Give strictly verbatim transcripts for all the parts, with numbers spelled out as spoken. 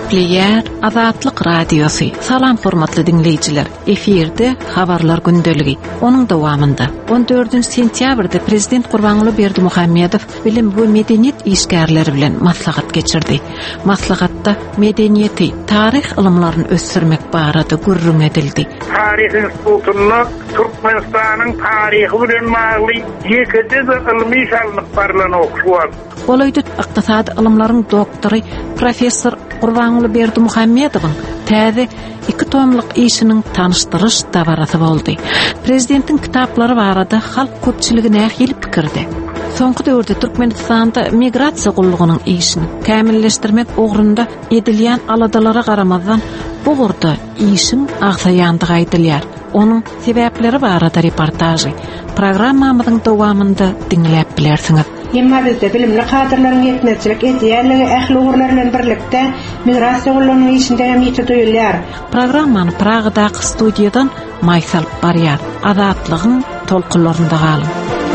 Gepleyer Azatlyk Radiosu. Salam hormatly dinleyijiler. Eferde habarlar gündeligi. Onun dowamında on dördünji sentýabrda Prezident Gurbanuly Berdimuhammedow bilim we medeniyet işgärleri bilen maslahat geçirdi. Maslahatda medeniyeti, tarih ilmlaryny ösürmek barada gurrun edildi. Tarih institutunda Türkmenistanyň tarihi bilen bagly ýekide ilmi şalnyklarla okuwan. Olaýdy ykdysady ilmlaryň doktory professor Gurbanuly Berdimuhammedowyň täze iki tomlyk işiniň tanışdyryş dabarasy boldy. Prezidentiň kitaplary barada halk köpçiligine gelip pikirdi. Soňky döwürde Türkmenistanda migrasiýa gullygynyň işini kämilleşdirmek ugrunda edilýän aladalara garamazdan bu wurda işin agsaýandygy aýdylýar. Onun sebäpleri barada reportajy programmamyzyň dowamında dinläp bilersiňiz. Ýemma bizde bilimli kadrlaryň ýetmezçilik edýärligi ähli ugurlar bilen birlikde migrasiýa gullygynyň işinde hem ýete duýulýar. Programmany Pragadaky studiýadan Maysal Barýar azatlygyň tolkunlarynda galyn.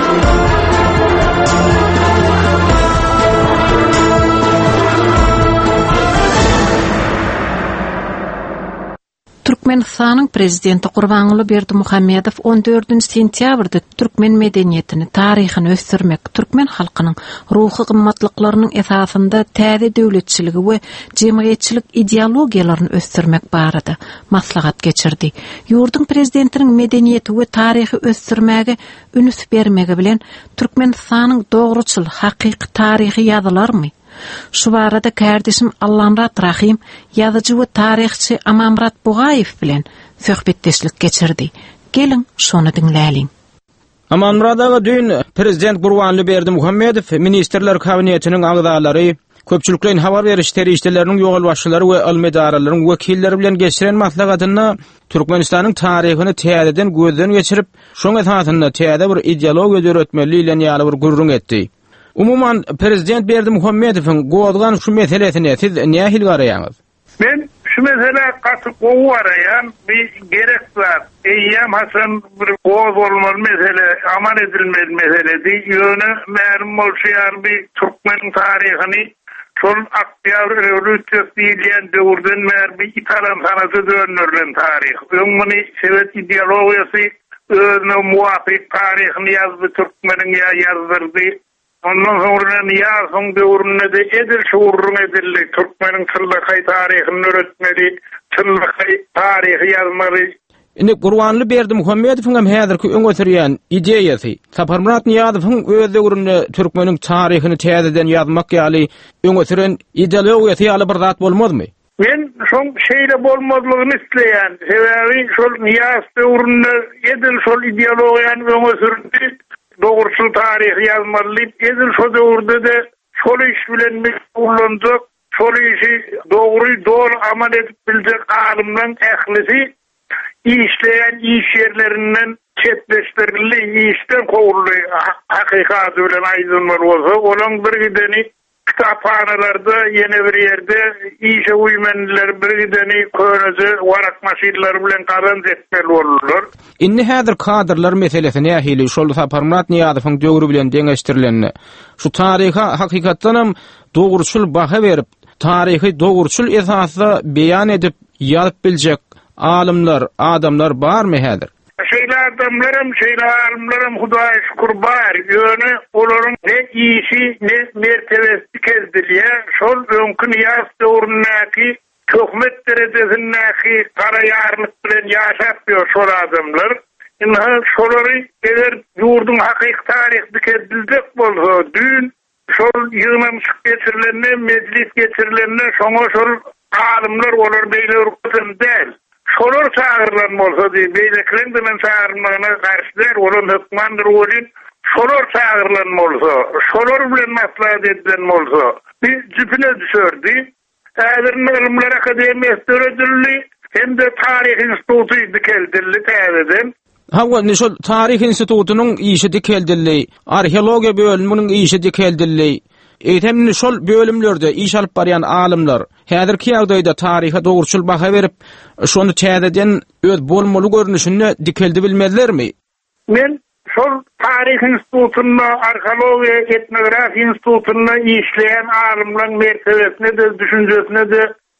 Türkmenistanyň prezidenti Gurbanuly Berdimuhammedow on dördünji sentýabrda türkmen medeniýetini, taryhyny ösürmek, türkmen halkynyň ruhy gymmatlyklarynyň esasynda täze döwletçiligi we jemgyýetçilik ideologiýalaryny ösürmek barada maslahat geçirdi. Ýurdun prezidentiniň medeniýeti we taryhy ösürmäge ünüs bermegi bilen Türkmenistanyň dogruçul, hakyky taryhy ýazylarmy? Şu barada kardeşim Allamrat Rahim, yazıcı ve tarihçi Amamrat Bugayev bilen söhbetdeşlik geçirdi. Gelin şonu dinläýin. Amamradaga dün Prezident Gurbanuly Berdimuhammedow Ministrler Kabinetiniň agzalary, köpçüliklerin habar beriş terişleriniň ýogul başçylary we ilmi idaralaryň wekilleri bilen geçiren maslahatyna Türkmenistanyň taryhyny täzeden gözden geçirip, şoň esasynda täze bir ideologiýa öğretmenliği bilen ýaly bir gurrun etdi. Umuman Prezident Berdimuhammedowyň gowdgan şu meselesine siz nähil garaýaňyz? Men şu mesele gaty gowarayan bir gerek bar. Eýýem hasan bir gow bolmaly mesele, aman edilmeli meseledi. Ýöne mälim bolşýar bir türkmen taryhyny şol Aktyabr rewolýusiýasy diýilen döwürden mer bir italan sanaty dönürlen taryh. Öňüni Sowet ideologiýasy özüne muwafyk taryhyny ýazdy, türkmeniň ýazdyrdy. Ondan sonra niyazın döwründe de edil şuurun edildi. Türkmenin tillakay tarihini öğretmeli, tillakay tarihi yazmalı. Indi Gurbanuly Berdimuhammedowyň hem häzirki öňe ideýasy, Saparmurat Niýazowyň öz döwründe türkmeniň taryhyny täzeden ýazmak ýaly öňe süren ideologiýasy ýaly bir zat bolmadymy? Men şoň şeýle bolmadlygyny isleýän, sebäbi şol Niýaz döwründe edil şol ideologiýany öňe sürdi. Doğruçul tarih yazmaly, edil şo döwürde de şol iş bilen meşgulanjak, şol işi dogry doğru amal edip biljek alymlaryň ählisi işleýän iş ýerlerinden çetleşdirildi, işden gowuldy, hakykat bilen aýdylmaly bolsa, olaň bir gideni kitapxanalarda ýene bir ýerde işe uýmanlar bir gideni köňeje warak maşinleri bilen garan etmeli bolurlar. Inni häzir kadrlar meselesine nähili şol Saparmurat Niýazowyň döwrü bilen deňeşdirileni. Şu taryha hakykatdan hem dogruçul baha berip, taryhy dogruçul esasda beýan edip ýazyp biljek alymlar, adamlar barmy häzir? Şeýle adamlarym, şeýle alimlerim Hudaýa şükür bar. Ýöne olaryň ne işi, ne mertebesi kezdilýär. Şol öňkü Niýaz döwründäki hökmet derejesindäki garaýarlyk bilen ýaşap ýör şol adamlar. Indi şolary eger ýurdun hakyky taryhy kezdildik bolsa, dün şol ýygnamyk geçirilenle, meclis geçirilenle şoňa şol alimler olar beýle urgutyn däl. Şolar çağırılan bolsa diýip, beýlekleň bilen çağırmagyna garşylar, olan hökmandyr bolýan, şolar çağırılan bolsa, şolar bilen maslahat edilen bolsa, bir jüpine düşerdi. Häzir Ilmler Akademiýasy öredildi, hem de Tarih Instituty dikeldildi täzeden. Hawa şol Tarih Institutynyň işi dikeldildi, arheologiýa bölüminiň işi dikeldildi. Eýtemni şol bölümlerde iş alyp barýan alymlar häzirki ýagdaýda taryha dogruçul baha berip, şonu täzeden öz bolmaly görnüşini dikeldi bilmezlermi? Men şol Tarih Institutyna, Arheologiýa, Etnografiýa Institutyna işleýän alymlaryň mertebesine de, düşünjesine de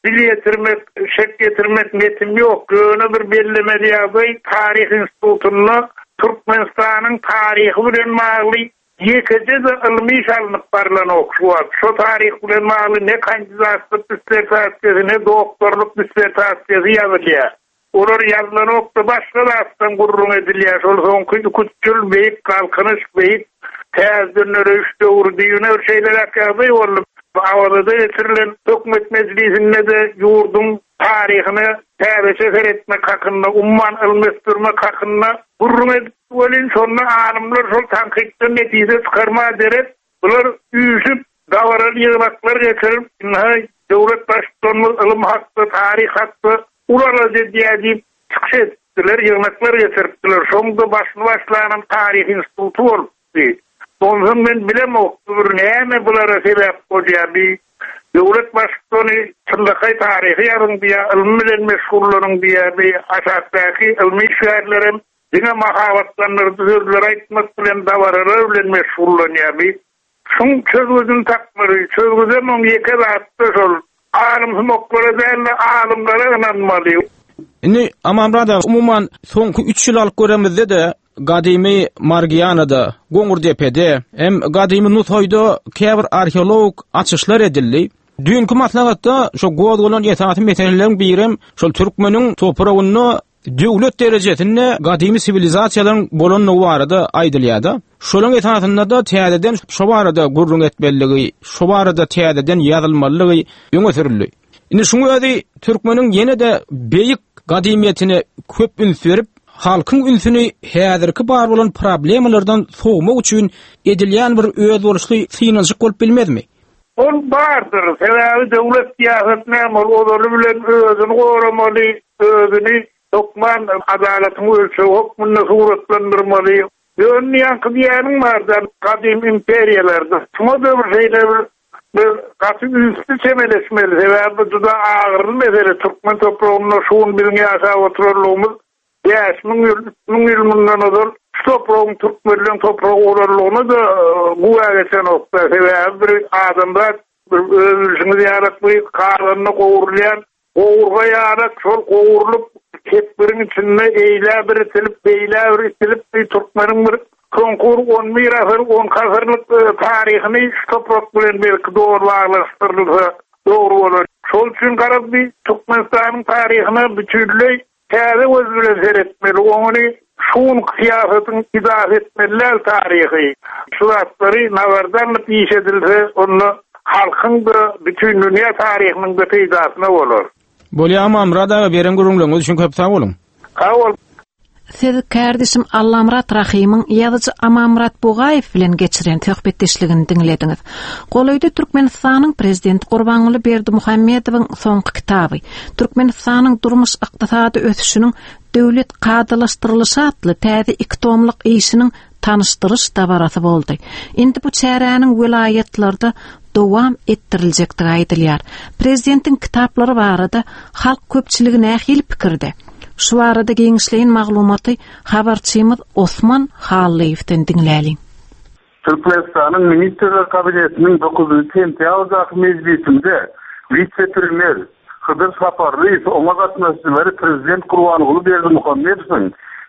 dil getirmek, şek getirmek niyetim yok. Göne bir bellemeli ýaly Tarih Institutuny Türkmenistanyň taryhy bilen magly ýekede de ilmi şalnyk barlan okşuwap. Şo taryh bilen magly ne kandidatlyk dissertasiýasy, ne doktorluk dissertasiýasy ýazylýar. Olar ýazylan okda başga astan gurrun edilýär. Şol soňky küçül beýik kalkanyş beýik täzden örüşde urdyýyna bir şeýler ýazy bolup awada getirilen hökümet meclisinde de ýurdun taryhyny täze seretmek hakynda, umman ilmestirmek hakynda gurrun edip bolin şonu alymlar şol tankykdan netije çykarma derep bular üýüşüp dawara ýygmaklar getirip döwlet başçylaryny ilim hakda, taryh hakda ulara diýip çykyş etdiler, ýygmaklar getiripdiler. Şoňda başly başlanan Tarih Institutu bolupdy. Ondan men bilem okdur näme bulara sebäp bolýar. Döwlet başçylaryny çyndakay taryhy ýaryn diýä, ilmi bilen meşgullaryň diýä, aşatdaky ilmi şäherlerim diňe mahabatlanyrdy, sözler aýtmak bilen dawarlar bilen meşgullanýar. Şoň çözgüzün takmary, çözgüzem on ýeke zatda şol alim hukuklara däl alimlere inanmaly. Indi amamrada umuman soňky üç ýyl alyp göremizde de Gadymy Margiyanada, Goňur depede, hem Gadymy Nutoyda käbir arheolog açyşlar edildi. Dünkü maslahatda şo gowy bolan ýetaty meseleleriň birim şol türkmeniň topragyny döwlet derejesinde gadymy sivilizasiýalaryň bolanyny barada aýdylýar. Şolaň etatynda da täzeden şo barada gurrun etmeligi, şo barada täzeden ýazylmalygy ýöne sürildi. Indi şuňa özi türkmeniň ýene de beýik gadymiyetini köp ünsürip halkyň ünsüni häzirki bar bolan problemlerden soğumak üçin edilýän bir öz boluşly synajyk bolup bilmezmi? Ol bardyr. Sebäbi döwlet ýa-da olar bilen özüni goramaly, özüni dokman adalatyny ölçüp hukmuny suratlandyrmaly. Ýöne ýa-da bardan gadym imperiýalarda. Şuňa da bir şeýler bir gaty üstü çemeleşmeli. Sebäbi juda agyr mesele türkmen topragyny şuň bilen ýaşap oturarlygymyz. Ýa, şuň ýylmyndan öder toprağın Türkmenlerin toprağı olarlygyny da bu geçen okda sebäbi bir adamlar özüni ýaratmy karlyny gowurlayan, gowurga ýarak şol gowurlup kepbirin içinde eýle bir itilip, beýle bir itilip Türkmeniň bir konkur on mirasy, on kasyrlyk taryhyny toprak bilen belki dogry baglaşdyrylsa dogry bolar. Şol üçin garap bir Türkmenistanyň taryhyny bütünlüği täze özüne seretmeli, onu şuň kıyasetini izah etmeliler tarihi. Şu zatları navardan piş edilse, onu halkın da bütün dünya tarihinin da teyzasına olur. Bolýam amrada beren gurulmagy üçin köp sag bolun. Kawul. Siz kardeşim Allamrat Rahimyň ýazyjy Amamrat Bugaýew bilen geçiren töhbetdeşligini diňlediňiz. Golaýda Türkmenistanyň prezidenti Gurbanguly Berdimuhammedowyň soňky kitaby Türkmenistanyň durmuş ykdysady ösüşiniň döwlet kadalaşdyrlyşy atly täze iki tomlyk işiniň tanışdyryş dabarasy boldy. Indi bu çäräniň vilayetlarda dowam ettiriljekdi aýdylýar. Prezidentiň kitaplary barada halk köpçiligi nähil pikirde. Şu arada geňişleýin maglumaty habarçymyz Osman Hallyewden diňläli. Türkmenistanyň Ministrler Kabinetiniň dokuzunçy sentýabr mezgilinde vice-premier Hıdır Saparlıyız, ona gatnaşçylary Prezident Gurbanguly Berdimuhammedowyň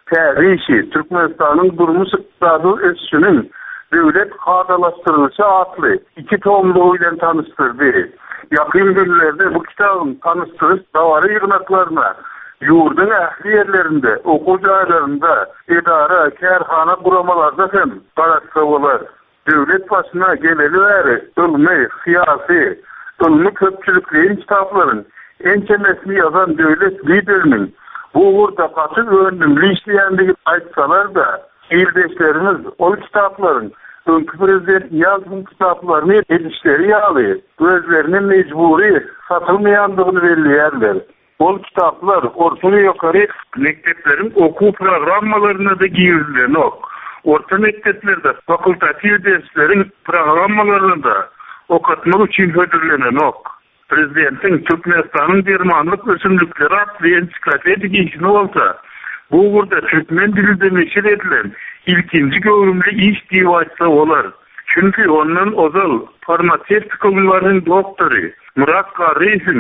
täze Türkmenistanyň durmuş ykdysady ösüşiniň döwlet kadalaşdyrylýşy atly iki tomlugy bilen tanışdyrdy. Ýakyn günlerde bu kitabyň tanışdyryş dawary ýygnaklaryna ýurdun ähli ýerlerinde, okuw jaýlarynda, edara, kärhana guramalarda hem garatsa bolar. Döwlet başyna geleli bäri ilmi, syýasy, ilmi köpçülikliň kitaplaryň ençemesini ýazan döwlet lideriniň bu uğurda gaty öňünde işleýändigi aýtsalar da, ildeşlerimiz ol kitaplaryň öňkü prezident ýazgyn kitaplaryny edişleri ýaly, özlerine mecburi satylmaýandygyny belliýärler. Ol kitaplar ortaly ýokary mekdeplerin okuw programmalaryna da giýirilýär. Orta mekdeplerde fakultativ dersleriň programmalaryna okatmak üçin hödürlenen. Prezidentiň Türkmenistanyň dermanlyk ösümlikleri atly ensiklopediýa işini bolsa, bu burada Türkmen dilinde meşhur edilen ilkinci göwrümli iş diýip aýtsa bolar. Çünki ondan ozal farmasevtik ilmleriň doktory Murat Garyýewiň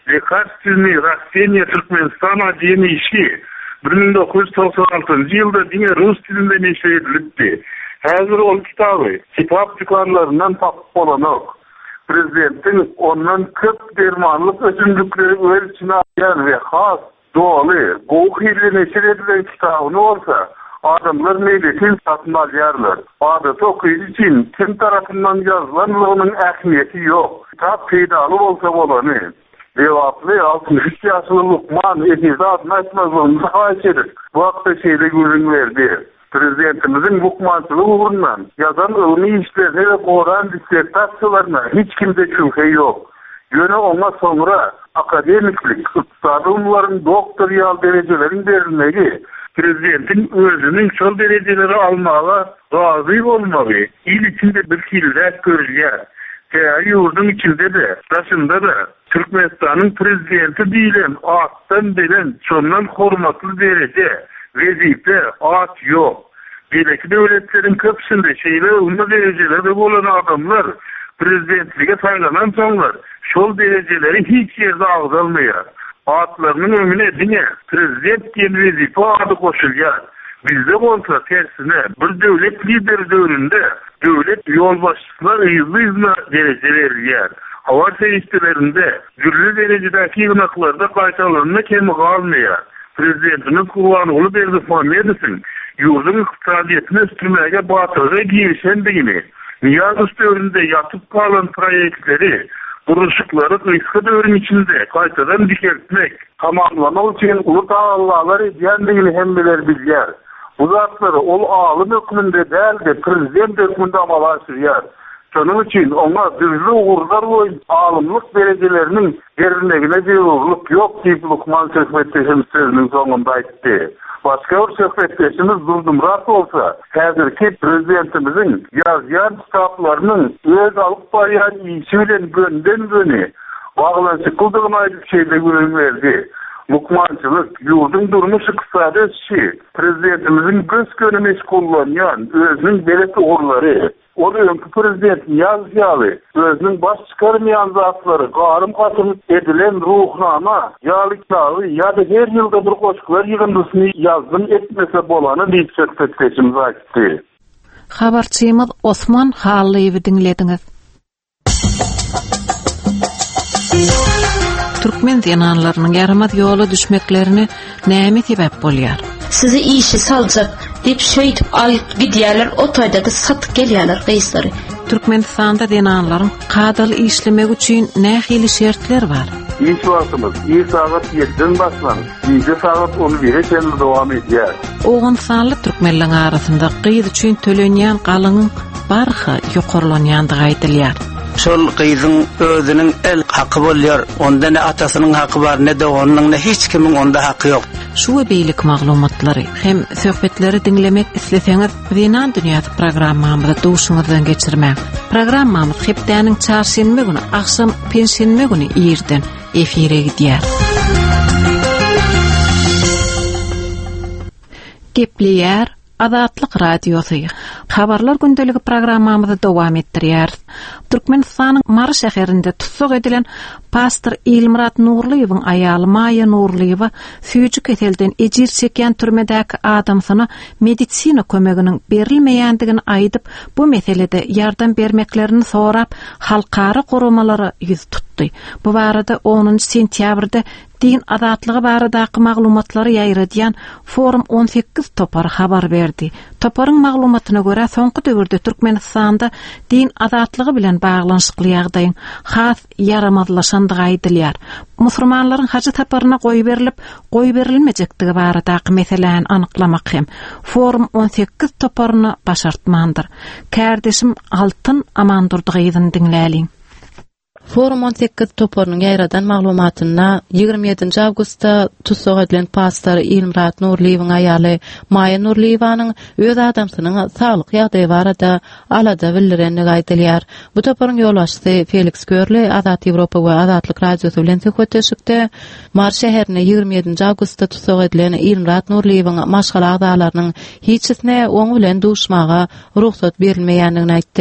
Лекарственный растения Türkmenistana genişi bin dokuz yüz doksan altıncı yılda dine Rus tilinde neşr edildi. Hazır ol kitabı kitap dükkanlarından tapıp olanak. Prezidentin ondan köp dermanlık ösümlükleri ölçüne ayan ve has, doğalı, goğuk ile neşr edilen kitabını olsa adamlar meyletin satın alyarlar. Adet okuyucu için kim tarafından yazılanlığının ehmiyeti yok. Kitap faydalı olsa olanı. Devaplı altmış üç yaşlı Lukman ekizi adına etmezliğimizi haiş edip bu hafta şeyde görün verdi. Prezidentimizin Lukmançılığı uğrundan yazan ılmi işlerine ve Koran disertasyonlarına hiç kimde şüphe yok. Yöne ona sonra akademiklik, iktisadi umların doktoriyal derecelerin verilmeyi, prezidentin özünün çol dereceleri almağa razı olmağı, il içinde bir killet görülüyor. Teari yurdun içinde de, taşında da, Türkmenistan'ın prezidenti değilen, attan bilen, sondan hormatlı derece, vezife, at yok. Belki devletlerin köpsünde şeyler, ılma dereceleri olan adamlar, prezidentliğe faydalan sonlar, şol dereceleri hiç yerde ağzalmıyor. Atlarının önüne dine, prezident diye vezife adı koşuluyor. Bizde olsa tersine bir devlet lideri dövründe devlet yol başçılar hızlı hızlı derece veriliyor. Hava seyircilerinde gürlü derecedeki yığınaklarda kaytalarına kemi kalmıyor. Prezidentinin Kurvanoğlu Berdimuhamedov'un yurdun iktisadiyetini üstürmeye batırıya girişen değil. Niyaz dövründe yatıp kalan proyektleri, kuruluşukları kıyıskı dövrün içinde kaytadan dikeltmek, tamamlamak için ulu dağlarlar ediyen değil hemmeler bilyer. Bu zatları ol ağlım hükmünde değil de prezident hükmünde amalaşırıyor. Sonun için ona düzlü uğurlar boyun ağlımlık derecelerinin yerine bir uğurluk yok deyip Lukman Söhbetteşimiz sözünün sonunda etti. Başka bir Söhbetteşimiz Durdumrat olsa, hazırki prezidentimizin yazyan kitaplarının öz alıp bayan işiyle gönden göne bağlanışı kıldığına ait şeyde görün verdi. Lukmançılık, yurdun durmuş iktisadi işi, prezidentimizin göz gönümüş kullanan özünün belirti uğurları, o da önkü prezident yazyalı, özünün baş çıkarmayan zatları, qarım katım edilen ruhnama, yalıklağı ya da her yılda bir koşkular yığındısını yazdım etmese bolanı deyip söhbetleşimiz açtı. Habarçıyımız Osman Hallı'yı dinlediniz. Türkmen zinanlarının yarımad yola düşmeklerini näme sebep bolýar? Sizi işi salacak deyip şöýt alyp gidýärler, o taýdaki satyk gelýärler gaýsary. Türkmenistanda zinanlaryň kadaly işlemek üçin nähili şertler bar? İş wagtymyz ilk saat yediden başlanır. İkinci saat on bire çenli dowam edýär. Oğun sanly türkmenliň arasynda gyýdy üçin tölenýän galynyň barha ýokarlanýandygy aýdylýar. Şol gyýdyň özüniň el haqqy bolýar. Onda ne atasynyň haqqy bar, ne de onuň ne hiç kimiň onda haqqy ýok. Şu beýlik maglumatlary hem söhbetleri dinlemek isleseňiz, Zinan Dünýäsi programmamyzda duşuňyzdan geçirmäň. Programmamyz hepdeniň çarşembe güni akşam pensiýenme güni ýerden efire gidýär. Gepliyar Azatlyk radiosu. Habarlar gündeligi programmamyzy dowam etdirýär. Türkmenistanyň Mary şäherinde tutsak edilen pastor Ilmurat Nurliýewiň aýaly Maýa Nurliýewa süýjü keselden ejir çeken türmedäki adamsyna medisina kömeginiň berilmeýändigini aýdyp, bu meselede ýardam bermeklerini sorap halkara goramalary ýüz tutdy. Bu barada onuncu sentýabrda din azatlygy baradaky maglumatlary ýaýradýan Forum on sekiz topar habar berdi. Toparyň maglumatyna görä soňky döwürde Türkmenistanda din azatlygy bilen baglanyşykly ýagdaýyň has yaramazlaşandygy aýdylýar. Musulmanlaryň hajy toparyna goý berilip, goý berilmejekdigi baradaky meseleni anyklamak hem Forum on sekiz toparyny başartmandyr. Kärdeşim Altyn Amandurdygyny dinläliň. Forum on sekiz toparynyň ýaýradan maglumatyna ýygrimi ýedinji awgustda tutsak edilen pastor Ilmurat Nurliýewiň aýaly Maýa Nurliýewanyň öz adamsynyň saglyk ýagdaýy barada alada bildirenligi aýdylýar. Bu toparyň ýolbaşçysy Felix Görli Azat Ýewropa we Azatlyk radiosu bilen söhbetleşikde Mary şäherine ýygrimi ýedinji awgustda tutsak edilen Ilmurat Nurliýewiň maşgala agdalarynyň hiçsine oňy bilen duşmaga ruhsat berilmeýändigini aýtdy.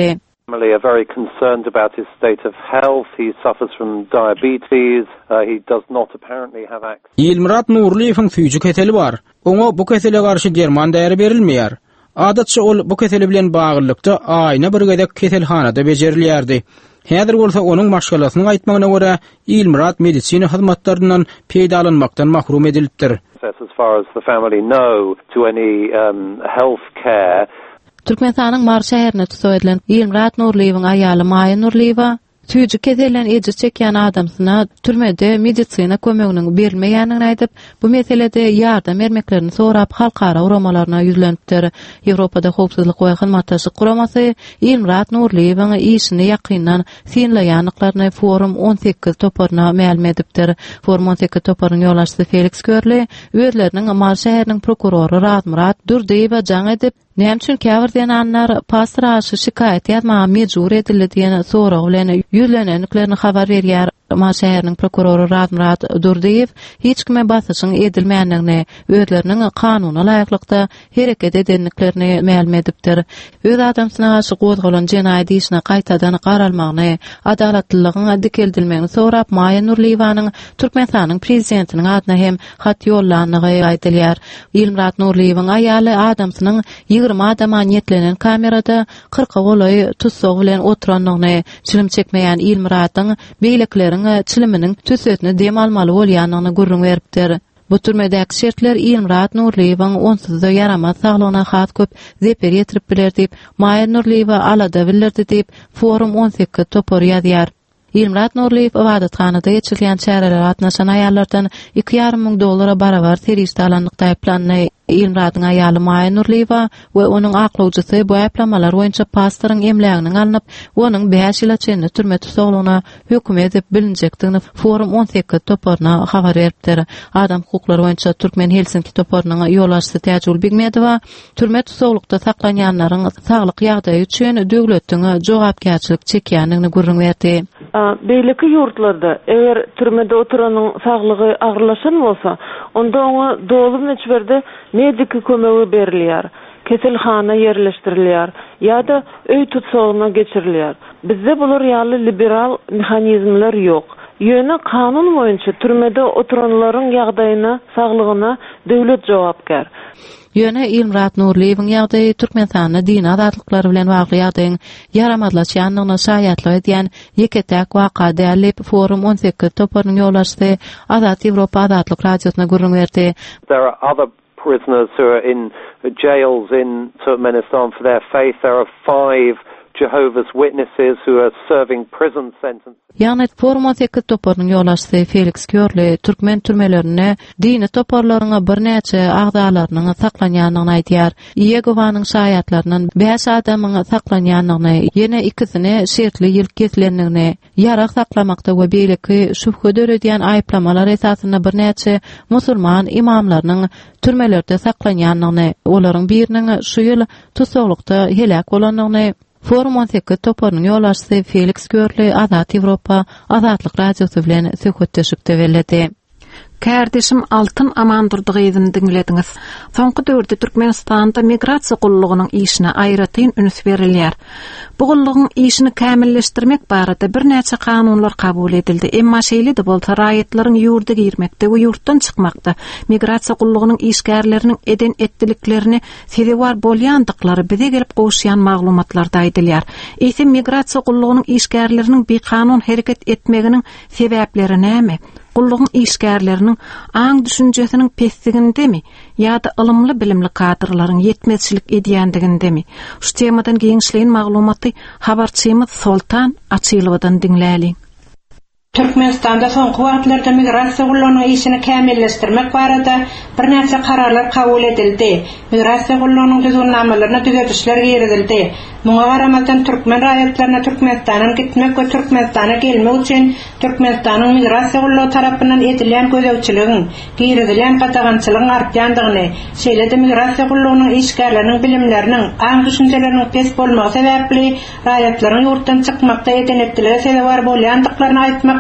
Family are very concerned about his state of health. He suffers from diabetes. Uh, he does not apparently have access. İlmrat Nurliyev'in füýjü keteli bar. Oňa bu ketele garşy derman däri berilmeýär. Adatça ol bu keteli bilen bagylykda aýna bir gedek ketelhanada bejerilýärdi. Häzir bolsa onuň maşgalasyny aýtmagyna görä İlmrat medisina hyzmatlaryndan peýdalanmakdan mahrum edilipdir. As far as the family know to any um, health care. Türkmenistanyň Mar şäherine tutsa edilen İlmrat Nurliýewiň aýaly Maýa Nurliýewa tüýjü ketelen ejir çekýän adamsyna türmede medisina kömeginiň berilmeýänini aýdyp, bu meselede ýardam bermeklerini sorap halkara uramalaryna ýüzlenipdir. Ýewropada howpsuzlyk we hyzmatdaşlyk guramasy İlmrat Nurliýewiň işini ýakyndan sinleýänliklaryny Forum on sekiz toparyna ma'lum edipdir. Forum on sekiz toparynyň ýoldaşçysy Felix Körle özleriniň Mar şäheriniň prokurory Radmurat Durdiýewa jaň edip, näme üçin käbir denanlar pasraşy şikaýet ýazmagy mejbur edildi diýen sorag bilen ýüzlenenliklerini habar berýär. Mar şäheriniň prokurory Radmurat Durdiýew hiç kime basyşyň edilmeýändigini, özleriniň kanuny laýyklykda hereket edenliklerini ma'lum edipdir. Öz adamsyna garşy gozgalan jenaýat işine gaýtadan garalmagyny, adalatlylygyň dikeldilmegini sorap Maýa Nurliýewanyň Türkmenistanyň prezidentiniň adyna hem hat ýollanyny aýdylýar. İlmrat Nurliýewiň aýaly adamsynyň ýygrimi adama niýetlenen kamerada kırka golaý tutsog bilen oturanlygyny, çilim çekmeýän İlmratyň beýlekleri çiliminiň tüsetini dem almaly bolýanyny gurrun beripdir. Bu türmedäki şertler İlmrat Nurliýewiň onsuzda ýaramaz saglygyna has köp zeper ýetirip biler diýip Maýa Nurliýewa alada bildirdi diýip Forum on sekiz topar ýazýar. İlmrat Nurliýew ibadathanada ýeçilýän çäreler atnaşan aýallardan iki ýarym ming dollara barabar teriste alanlykda aýplanyny İlmratyň aýaly Maýa Nurliýewa we onuň aklawjysy bu aýplamalar boýunça pastoryň emläginiň alınıp, onuň beş ýyla çenli türme tutsaglygyna hökm edip bilinjekdigini Forum on sekiz toparyna habar beripdir. Adam hukuklary boýunça Türkmen Helsinki toparynyň ýoldaşçysy Täjül Bigmedova türme tutsaglykda saklanýanlaryň saglyk ýagdaýy üçin döwletiň jogapkärçilik çekýändigini gurrun berdi. Beýleki ýurtlarda eger türmede oturanyň saglygy agyrlaşan bolsa, onda oňa dolu meçberde medik kömegi berilýär, keselhana ýerleşdirilýär ýa-da öý tutsagyna geçirilýär. Bizde bular ýaly liberal mehanizmler ýok. Ýöne kanun boýunça türmede oturanlaryň ýagdaýyna, saglygyna döwlet jogapkär. Ýöne İlmrat Nurliýewiň ýagdaýy Türkmenistanyň dini adatlyklary bilen bagly ýagdaýyň ýaramazlaşýanlygyna şaýatlyk edýän ýeketäk waka dälip Forum on sekiz toparynyň ýoldaşçysy Azat Ýewropa adatlyk radiosyna gurrun berdi. There are other prisoners who are in jails in Turkmenistan for their faith. There are five Jehovah's Witnesses who are serving prison sentences. Ýagny Forum on sekiz toparynyň ýoldaşçysy Felix Körle Türkmen türmelerine dini toparlaryna bir näçe agdalarynyň saklanýanyny aýdýar. Ýegowanyň şaýatlarynyň beş adamyň saklanýanyny, ýene ikisini şertli ýyl kesilenligini, ýarak saklamakda we beýleki şüphe döredýän aýplamalar esasyna bir näçe musulman imamlarynyň türmelerde saklanýanyny, olaryň biriniň şu ýyl tutsaglykda helak bolanyny Forum on sekiz toparynyň ýoldaşçysy Felix Körle Azat Ýewropa azatlyk radiosy bilen söhbetleşip bellädi. Kärdeşim Altyn Amandurdygyny dinlediňiz. Soňky döwürde Türkmenistanda migrasiýa gullugynyň işine aýratyn üns berilýär. Bu gullugyň işini kämilleşdirmek barada bir näçe kanunlar kabul edildi. Emma şeýle de bolsa raýatlaryň ýurda girmekde we ýurtdan çykmakda migrasiýa gullugynyň işgärleriniň eden etdiliklerini sebäwar bolýandyklary bize gelip goşýan maglumatlarda aýdylýar. Eýse migrasiýa gullugynyň işgärleriniň bir kanun hereket etmeginiň sebäpleri näme? Gullugyň işgärleriniň aň düşünjesiniň pesdigindemi ýa-da ılımly bilimli kadrlaryň ýetmezçilik edýändigindemi? Şu temadan geňişliň maglumaty habarçymyz Soltan Açylowadan dinläli. Türkmenistanda soňky wagtlarda migrasiýa gullugynyň işini kämilleşdirmek barada bir näçe kararlar kabul edildi. Migrasiýa gullugynyň düzgünlemelerini düzeltişler giridildi. Muňa garamazdan türkmen raýatlaryna Türkmenistanyň gitmek we Türkmenistana gelmek üçin Türkmenistanyň migrasiýa gullugy tarapyndan edilýän gözegçiligiň, giridilýän gatagançylygyň artýandygyny, şeýle-de migrasiýa gullugynyň işgärleriniň bilimleriniň, aň düşünjeleriniň pes bolmagy sebäpli raýatlaryň ýurtdan çykmakda eden etdileri sebäp bolýandyklaryny aýtmak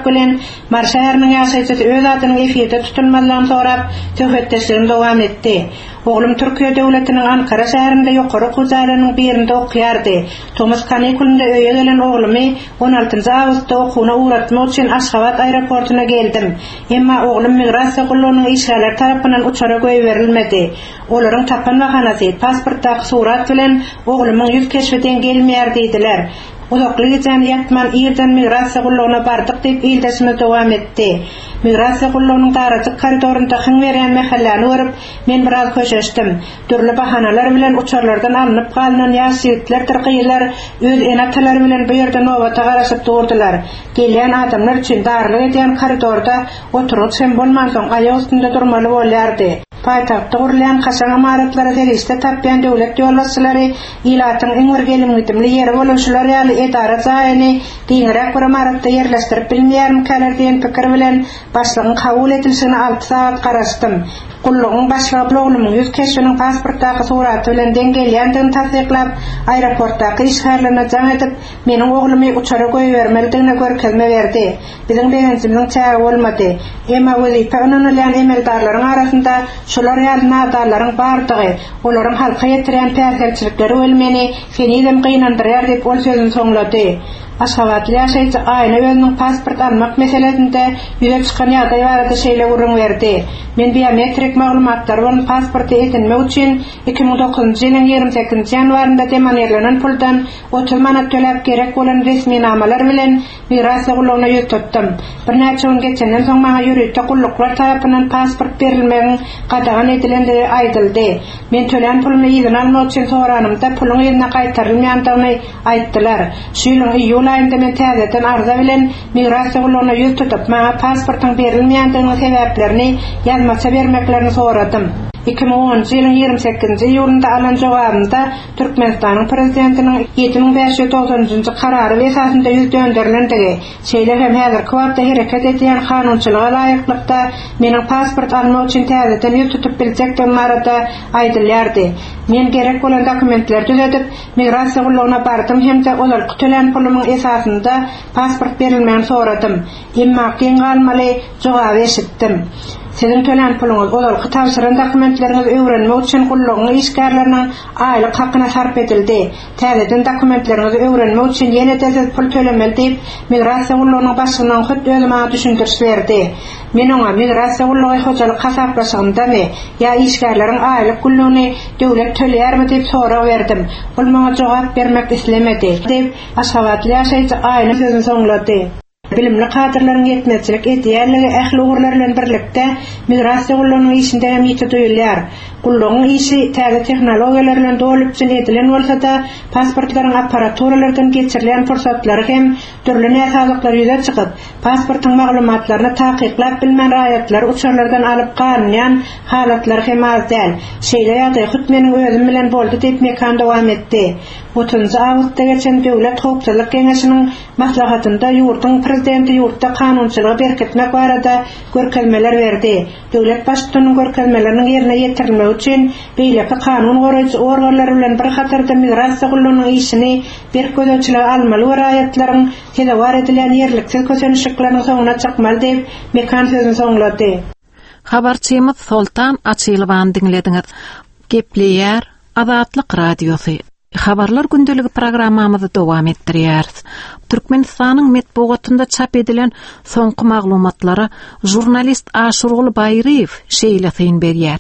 bilen marşaýarynyň ýaşaýjy öz adynyň efirde tutulmalygyny sorap töhfetdeşlerini dowam etdi. Oglum Türkiýe döwletiniň Ankara şäherinde ýokary okuwçalygynyň birinde okýardy. Thomas kanikulunda öýe gelen oglumy on altynjy awgustda okuwuna uğratmak üçin Aşgabat aeroportuna geldim. Emma oglum migrasiýa gullugynyň işgäler tarapyndan uçara goýberilmedi. Olaryň tapan bahanasy pasportdaky surat bilen oglumyň ýüz keşfeden gelmeýär diýdiler. Uzaklyk jamiyatman ýerden migrasiýa gullugyna bardyk diýip ildeşime dowam etdi. Migrasiýa gullugynyň daraçyk koridorunda hyň berýän mehellany görüp men biraz köşeşdim. Türli bahanalar bilen uçarlardan alınıp galynan ýaş ýigitler tyrkylar öz enatalary bilen bu ýerde nowata garaşyp durdular. Gelýän adamlar üçin darlyk edýän koridorda oturup hem bolmansoň aýak üstünde durmaly bolýardy. Paýtagtda gurulýan haşan amaratlary teriste tapýan döwlet ýolbaşçylary ilatyň iň örgelimli ýeri bolanşylar ýaly edara jaýyny diňerek bir amaratda ýerleşdirip bilmeýärmi käler diýen pikir bilen başlygyň kabul edilişini alty saat garaşdym. Gullugyň başlygy oglumyň ýüz keşfiniň pasportdaky suraty bilen dengelýändigini tasdiklap aeroportdaky işgärlerine jaň edip meniň oglumy uçara goýbermelidigine görkezme berdi. Biziň beýençimiň çägi bolmady. Emma wezipe önlenýän emeldarlaryň arasynda şolar ýaly nadalaryň bardygy, olaryň halka ýetirýän täsirçilikleri ölmeni fenilem gynandyrýar diýip ol sözüni soňlady. Aşgabatly ýaşaýjy aýna özüniň pasport almak meselesinde ýüze çykan ýagdaý barada şeýle urun berdi. Men biometrik maglumatlar bilen pasporty edinmek üçin iki ming dokuzunjy ýylyň ýigirme sekizinji ýanwarynda demanýerlenen puldan otuz manat töläp gerek bolan resmi namalar bilen migrasiýa gullugyna ýüz tutdum. Bir näçe gün geçenden soň maňa ýürüýte gulluklar tarapyndan pasport berilmegi gadagan edilende aýdyldy. Men tölen pulumy ýygyny almak üçin soranymda puluň ýerine gaýtarylmaýandygyny aýtdylar. Şu ýylyň iýul aýynda men täzeden arza bilen migrasiýa gullugyna ýüz tutup maňa pasportyň berilmeýändigini sebäplerini ýazmaça bermeklerini soradym. iki ming onunjy ýylyň ýigirme sekizinji ýulynda alan jogabynda Türkmenistanyň prezidentiniň yedi ming beş ýüz doksanjynjy karary esasynda ýüz döndürilendigi, şeýle hem häzirki wagtda hereket edýän kanunçylyga laýyklykda meniň pasport almak üçin täzeden ýüz tutup biljekdim barada aýdylýardy. Men gerek bolan dokumentler düzedip migrasiýa gullugyna bardym hemde olarky tölen pulumyň esasynda pasport berilmegini soradym. Emma giň galmaly jogap eşitdim. Sizin tölen puluňyz olarky tapşyran dokumentlerinizi öwrenmek üçin gullugyň işgärleriniň aýlyk hakyna sarp edildi. Täzeden dokumentlerinizi öwrenmek üçin ýene täze pul tölemeli diýip migrasiýa gullugynyň başlygynyň hut özü maňa düşündürüş berdi. Men oňa migrasiýa gullugy hojalyk hasaplaşygynda-my ýa işgärleriň aýlyk gullugyny döwlet töleýärmi diýip sorag berdim. Ol maňa jogap bermek islemedi diýip Aşgabatly ýaşaýjy aýna sözüni soňlady. Bilimli kadrlaryň ýetmezçilik edýärligi ähli ugurlar bilen birlikde migrasiýa gullugynyň işinde hem ýeti duýulýar. Gullugyň işi täze tehnologiýalar bilen dolup edilen bolsa-da, pasportlaryň apparaturalardan geçirilen fursatlary hem türli näsatlyklar ýüze çykyp, pasportyň maglumatlaryny takyklap bilmän raýatlar uçarlardan alyp galynýan halatlar hem az däl. Şeýle ýagdaý hukmeniň özüm bilen boldy diýip mekan dowam etdi. otuzunjy awgustda geçen Döwlet Howpçylyk Geňeşiniň maslahatynda ýurtyň prezidenti ýurtda kanunçylygy berkitmek barada görkezmeler berdi. Döwlet başçysynyň görkezmeleriniň ýerine ýetirilmegi üçin beýleki kanun goraýjy organlar bilen bir hatarda migrasiýa gullugynyň işini bir gözäçilik almaly we raýatlaryň telewar edilen ýerlikçil kösenişiklaryň soňuna çykmaly diýip mekan sözüni soňlady. Habarçymyz Sultan Açylybany dinlediňiz. Gepleýär Azatlyk radiosy. Habarlar gündeligi programmamyzy dowam etdirýäris. Türkmenistanyň metbuatynda çap edilen soňky maglumatlary jurnalist Aşurul Bayriýew şeýle syn berýär.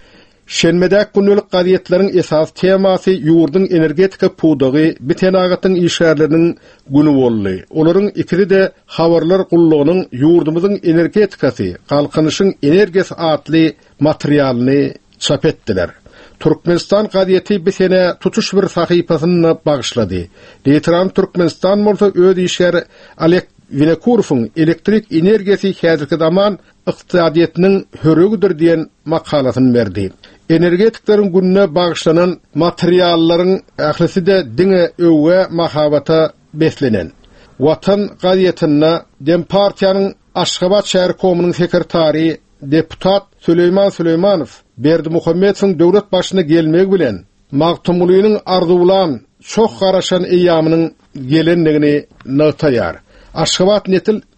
Şenmedäk gündelik gazetleriň esas temasy ýurdyň energetika pudagy bitenagatyn işgärleriniň güni boldy. Olaryň ikisi de habarlar gullugynyň ýurdymyzyň energetikasy, galkanyşyň energiýasy atly materialyny çap etdiler. Türkmenistan gazetesi bir sene tutuş bir sahypasyny bagışlady. Leýtran Türkmenistan bolsa öz işgär Alek Vinokurov'un elektrik energiýasy häzirki zaman ykdysadyetiniň hörügidir diýen makalasyny berdi. Energetiklerin gününe bagışlanan materiallaryň ählisi de diňe öwge mahabata beslenen. Watan gazetinde Dem partiýanyň Aşgabat şäher komunyň sekretary deputat Süleyman Süleymanow Berdimuhammedowyň döwlet başyna gelmegi bilen magtumlygynyň arzuwlan çok garaşan eýamynyň gelenligini nagtaýar. Aşgabat netil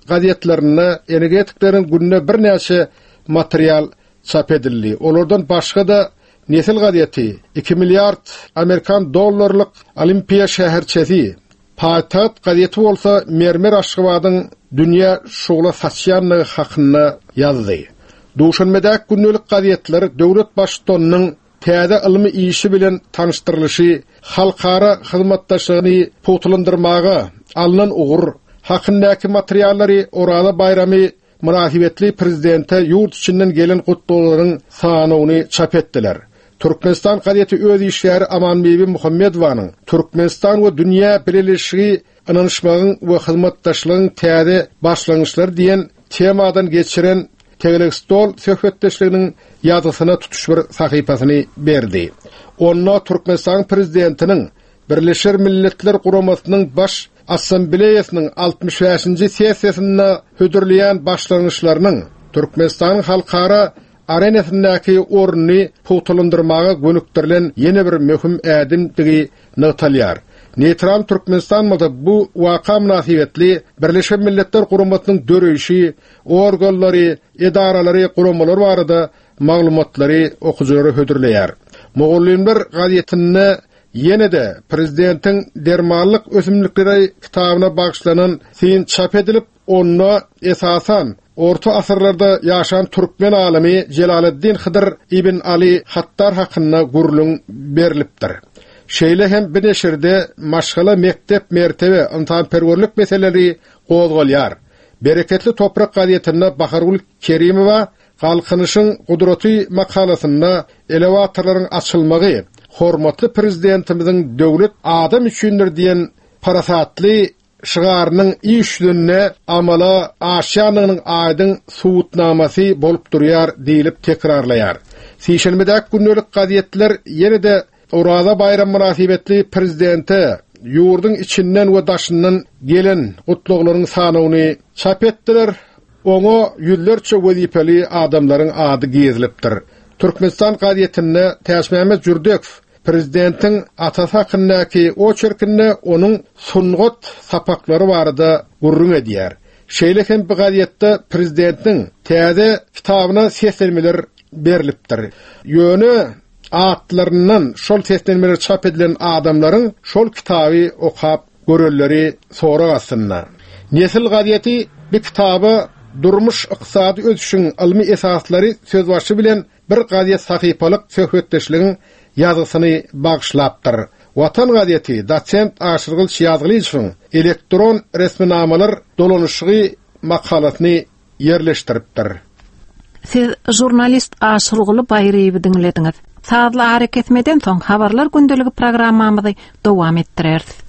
gazetlerine energetiklerin gününe bir näçe material çap edildi. Olardan başga da Nesil gazeti iki milyard Amerikan dollarlyk Olimpiya şäherçesi, Paytaxt gazeti bolsa mermer aşgybadyň dünýä şugla saçýanlygy hakynda ýazdy. Duşanmedäk günlük gazetler döwlet başçylygynyň täze ilmi işi bilen tanıştyrlyşy, halkara hyzmatdaşlygyny putulandyrmaga alynan ugur hakyndaky materiallary orada bayramy münasibetli prezidente yurt içinden gelen kutluların sanawyny çap etdiler. Türkmenistan gazeti öz işleri Amanbeýi Muhammedowanyň Türkmenistan we dünýä birleşigi ananyşmagyň we hyzmatdaşlygyň täze başlangyçlary diýen temadan geçiren Tegelekstol söhbetdeşliginiň ýazysyna tutuş bir sahypasyny berdi. Onda Türkmenistan prezidentiniň Birleşik Milletler Guramasynyň baş Assambleýasynyň altmış beşinji sessiýasynda hödürleýän başlangyçlarynyň Türkmenistan halkara arenasyndaky ornuny putulandyrmaga gönüktirilen ýene bir möhüm ädimdigi nagtalýar. Neutral Türkmenistan mada bu waka münasibetli Birleşik Milletler Guramasynyň döreýişi, organlary, edaralary, guramalar barada maglumatlary okujary hödürleýär. Moğollinler gazetinde ýene de prezidentiň dermanlyk ösümlikleri kitabyna bagşlanan sin çap edilip onda esasan orta asyrlarda ýaşan türkmen alimi Celaleddin Hıdır ibn Ali Hattar hakynda gurulun berilipdir. Şeýle hem bir neşirde maşgala mektep mertebe yntanperwerlik meseleleri gozgalýar. Bereketli toprak gazetinde Baharul Kerimowa galkynyşyň gudraty makalasynda elevatorlaryň açylmagy, hormatly prezidentimiziň döwlet adam üçindir diýen parasatly şygarynyň işlerine amala aşýanynyň aýdyň suwutnamasy bolup durýar diýilip tekrarlaýar. Sişenmedäk günlük gazetler ýene de orada bayram münasibetli prezidente ýurdun içinden we daşyndan gelen gutluglaryň sanawyny çap etdiler. Oňa ýüzlerçe wezipeli adamlaryň ady gezilipdir. Türkmenistan gazetinde Täşmehmet Jurdekow prezidentiň atası hakyndaky o çerkinde onun sungat sapaklary barada gurrun edýär. Şeýle hem bu gazetde prezidentiň täze kitabyna seslenmeler berilipdir. Ýöne atlarından şol seslenmeler çap edilen adamlaryň şol kitaby okap görelleri soragasynda. Nesil gazeti bir kitaby durmuş iqtisady ösüşiň ilmi esaslary sözbaşy bilen bir gazet sahypalyk söhbetdeşligiň ýazysyny bagşlapdyr. Watan gazeti doçent Aşyrgyl Şiýazgylýewiň elektron resminamalar dolanışygy makalasyny ýerleşdiripdir. Siz jurnalist Aşyrgyl Baýraýewi diňlediňiz. Saatla hareket etmeden soň habarlar gündeligi programmamyzy dowam etdirýäris.